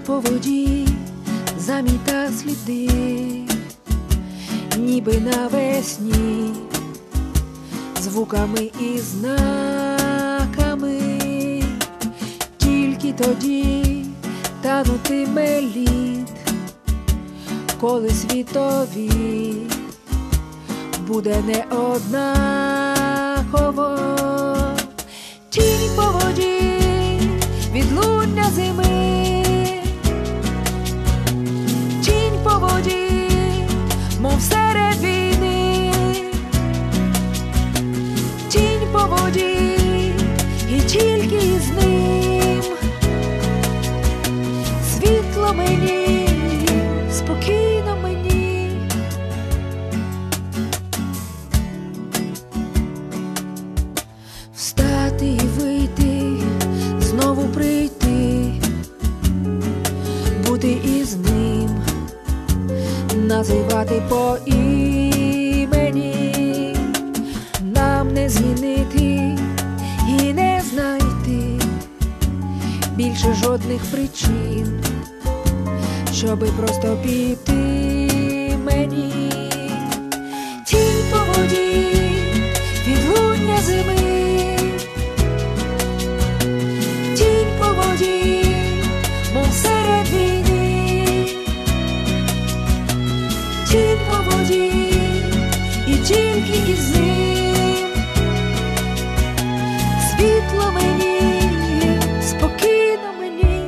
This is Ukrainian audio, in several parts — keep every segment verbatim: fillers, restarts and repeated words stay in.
по воді заміта сліди, ніби навесні, звуками і знаками. Тільки тоді танутиме лід, коли світові буде неоднаково. Тінь по воді, відлуння зими, тінь по воді, мов серед війни, тінь по воді, і тільки з ним світло мені, спокійно мені. Встати і вийти, знову прийти, бути із ним, називати по імені. Нам не змінити і не знайти більше жодних причин, щоби просто піти мені. Тінь по воді, відлуння зими, тінь по воді, мов серед війни, тінь по воді, і тільки із ним світло мені, спокійно мені.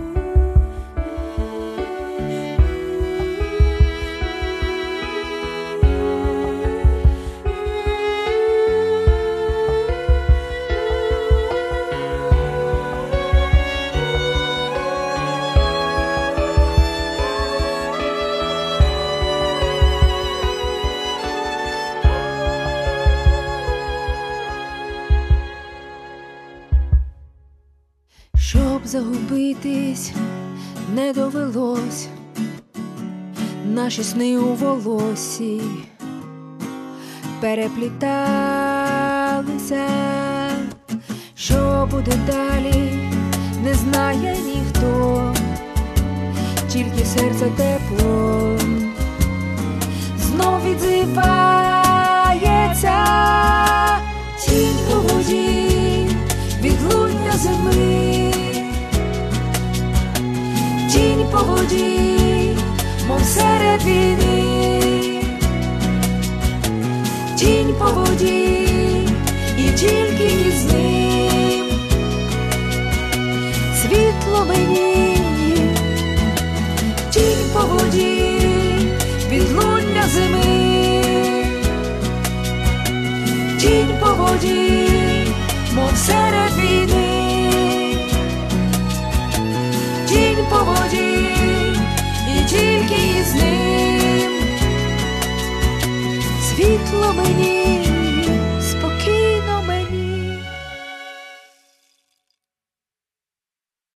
Щоб загубитись не довелось, наші сни у волосі перепліталися. Що буде далі, не знає ніхто, тільки серце тепло знов відзивається. Тінь по воді, відлуння зими, тінь по воді, мов серед війни, тінь по воді, і тільки із ним світло мені. Тінь по воді, відлуння зими, тінь по воді, мов серед війни, тінь по воді, і тільки з ним світло мені.